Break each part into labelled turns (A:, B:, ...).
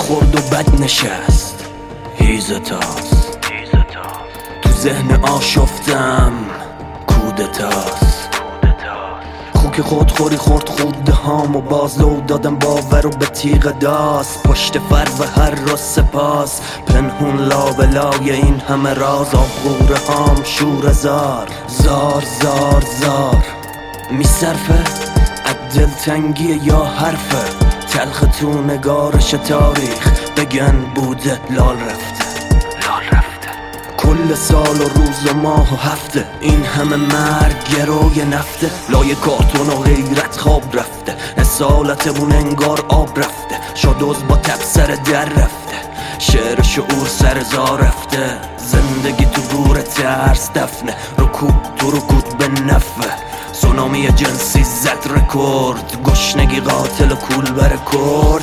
A: خورد و بد نشست. هیزه تاست تو ذهن آشفتم، کودتاست. خوک خودخوری خورد خورده هام و باز لو دادم باور و به تیغ داست. پشت فرض و هر را سپاس، پنهون لابلای این همه راز. آبغوره هام شور زار زار زار زار. میصرفه دلتنگی یا حرفه تلخ تو نگارش تاریخ. بگن بوده لال رفته کل سال و روز و ماه و هفته. این همه مرگ گروی نفته، لای کارتون و غیرت خواب رفته. اصالتمون انگار آب رفته، شادوز با تب سر در رفته. شعر شعور سر زار رفته، زندگی تو گور ترس دفنه. رکود تو رکود به نفه، سونامی جنسی زد رکورد. گشنگی قاتل و کول بر کرد.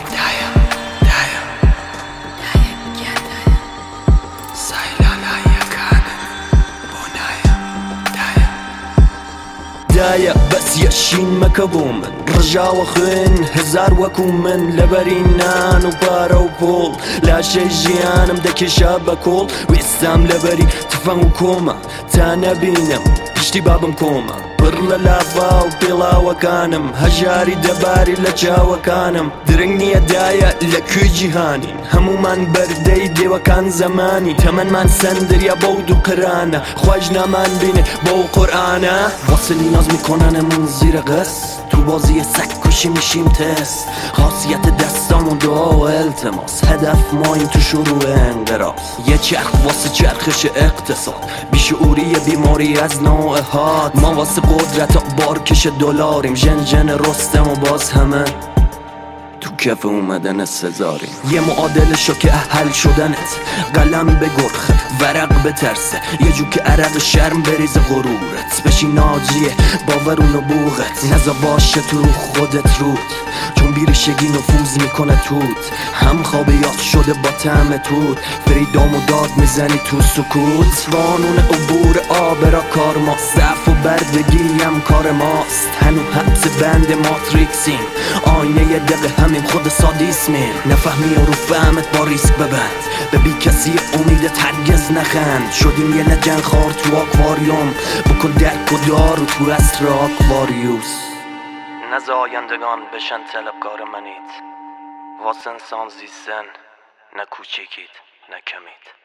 A: دايا بس يشين مكبومن رجع وخين هزار وكومن لبرينان وبارا وبول لا شي جيان مدكي شابكول ويستام لبري تفهم وكوما تانا بينم بشتي بابم كوما برلا لافا وبيلا وكانم هجاري دباري لجا وكانم درنگني دايا لكي جهاني همو من بردي دي وكان زماني تمن من سندر يا بودو قرانه خواجنا من بينه بو قرآنه واصلي ناز میکننمون زیر قص. تو بازی سگ کشی میشیم تست. خاصیت دستامون دعا و التماس، هدف ما این تو شروع انقراض. یه چرخ واسه چرخش اقتصاد، بیشعوری بیماری از نوع حاد. ما واسه قدرت بارکش دلاریم، ژن رستم و باز همه تو کف اومدن سزاریم. یه معادل که اهل شدنت، قلم به گرخ ورق به ترسه. یه جو که عرق شرم بریز غرورت، بشی ناجیه باورون و بوغت. نزا باشه تو رو خودت رود، چون بیرشگی نفوذ میکنه توت. هم خواب یاد شده با طعم توت، فریدام و داد میزنی تو سکوت. قانون عبور آب را کار ما، صف و بردگی هم کار ماست. هنو حبس بند ماتریکسیم، آینه یه دقیقه همین خود سادیسمیم. نفهمی و رو فهمت با ریسک ببند، به بی کسی امیدت هرگز نخند. شدیم یه لجن خار تو آکواریوم، بکن درک و دارو تو اسر آکواریوس. نزا آیندگان بشن طلبکار منید، واسه انسان زیستن نه کوچیکید نه کمید.